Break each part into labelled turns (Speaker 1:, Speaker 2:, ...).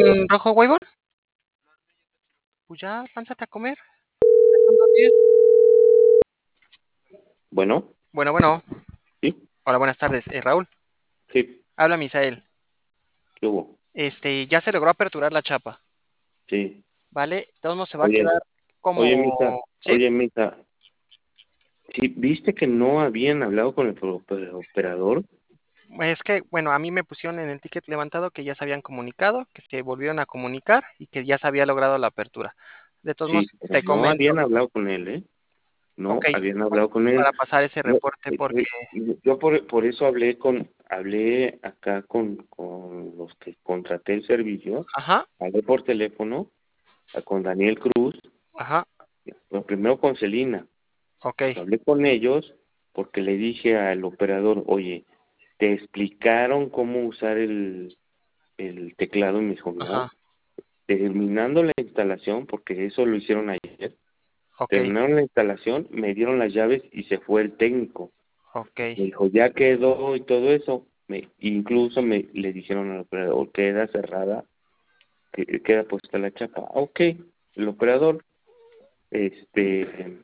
Speaker 1: rojo, Waybon? Pues ya, lánzate a comer. Ya son las 10.
Speaker 2: Bueno,
Speaker 1: Bueno, bueno.
Speaker 2: sí,
Speaker 1: Hola, buenas tardes. Raúl,
Speaker 2: sí,
Speaker 1: habla Misael.
Speaker 2: ¿qué hubo?
Speaker 1: Ya se logró aperturar la chapa,
Speaker 2: Sí.
Speaker 1: ¿vale? De todos modos se va a
Speaker 2: Oye,
Speaker 1: quedar como... ¿Sí?
Speaker 2: Misa, ¿sí viste que no habían hablado con el operador?
Speaker 1: Es que, bueno, a mí me pusieron en el ticket levantado que ya se habían comunicado, que se volvieron a comunicar y que ya se había logrado la apertura. De todos
Speaker 2: Sí,
Speaker 1: modos,
Speaker 2: pero
Speaker 1: te
Speaker 2: no
Speaker 1: comento,
Speaker 2: habían hablado con él, ¿eh?
Speaker 1: ok,
Speaker 2: No habían hablado con él.
Speaker 1: para pasar ese
Speaker 2: Yo,
Speaker 1: reporte porque...
Speaker 2: yo por eso hablé acá con los que contraté el servicio,
Speaker 1: Ajá,
Speaker 2: hablé por teléfono con Daniel Cruz,
Speaker 1: ajá,
Speaker 2: lo primero con Celina.
Speaker 1: ok,
Speaker 2: Hablé con ellos porque le dije al operador, oye, ¿te explicaron cómo usar el teclado? Y me dijo, no.
Speaker 1: ajá,
Speaker 2: Terminando la instalación, porque eso lo hicieron ayer,
Speaker 1: ok,
Speaker 2: terminaron la instalación, me dieron las llaves y se fue el técnico.
Speaker 1: ok.
Speaker 2: Me dijo, ya quedó y todo eso. Incluso le dijeron al operador, queda cerrada, queda puesta la chapa. Ah, ok, el operador este,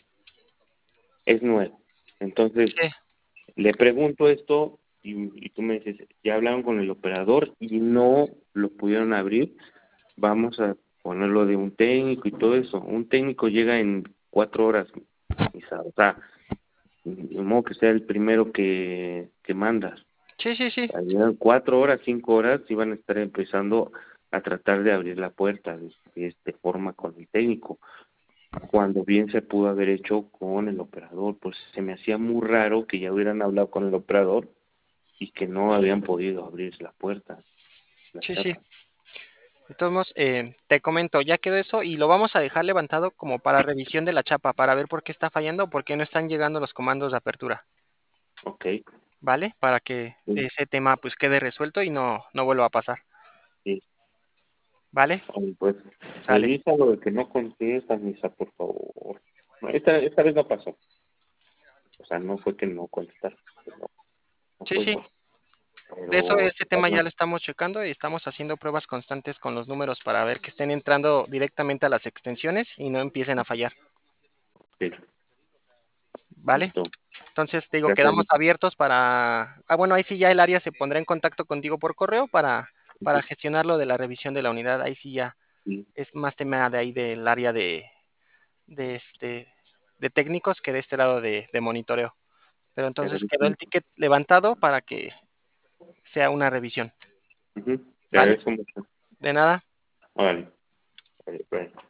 Speaker 2: es nuevo. Entonces,
Speaker 1: Sí,
Speaker 2: le pregunto esto y tú me dices, ya hablaron con el operador y no lo pudieron abrir. Vamos a ponerlo de un técnico y todo eso. Un técnico llega en 4 horas, o sea, de modo que sea el primero que mandas.
Speaker 1: sí, sí, sí.
Speaker 2: Llegan 4 horas, 5 horas y van a estar empezando a tratar de abrir la puerta de esta forma con el técnico, cuando bien se pudo haber hecho con el operador. Pues se me hacía muy raro que ya hubieran hablado con el operador y que no habían podido abrir la puerta, la
Speaker 1: Sí, sí.
Speaker 2: chapa.
Speaker 1: De todos modos, te comento, ya quedó eso y lo vamos a dejar levantado como para revisión de la chapa, para ver por qué está fallando o por qué no están llegando los comandos de apertura,
Speaker 2: Ok,
Speaker 1: ¿vale? Para que
Speaker 2: sí,
Speaker 1: ese tema pues quede resuelto y no vuelva a pasar,
Speaker 2: sí.
Speaker 1: ¿vale?
Speaker 2: Oye, pues
Speaker 1: Sale.
Speaker 2: revisa lo de que no contestas, Misa, por favor. No, esta vez no pasó. O sea, no fue que no contestaste, no
Speaker 1: Sí,
Speaker 2: fue
Speaker 1: sí.
Speaker 2: eso.
Speaker 1: De eso,
Speaker 2: Pero
Speaker 1: ese tema ya lo estamos checando y estamos haciendo pruebas constantes con los números para ver que estén entrando directamente a las extensiones y no empiecen a fallar,
Speaker 2: sí,
Speaker 1: ¿vale?
Speaker 2: listo.
Speaker 1: Entonces, te digo,
Speaker 2: Gracias,
Speaker 1: quedamos
Speaker 2: Misa.
Speaker 1: abiertos para... Ah, bueno, ahí sí ya el área se pondrá en contacto contigo por correo para gestionar lo de la revisión de la unidad. Ahí sí ya
Speaker 2: Sí,
Speaker 1: es más tema de ahí del área de este de técnicos que de este lado de monitoreo. Pero
Speaker 2: te
Speaker 1: entonces quedó
Speaker 2: agradezco.
Speaker 1: el ticket levantado para que sea una revisión,
Speaker 2: Ujú, te
Speaker 1: ¿vale?
Speaker 2: agradezco mucho.
Speaker 1: De nada.
Speaker 2: Órale, vale, bueno.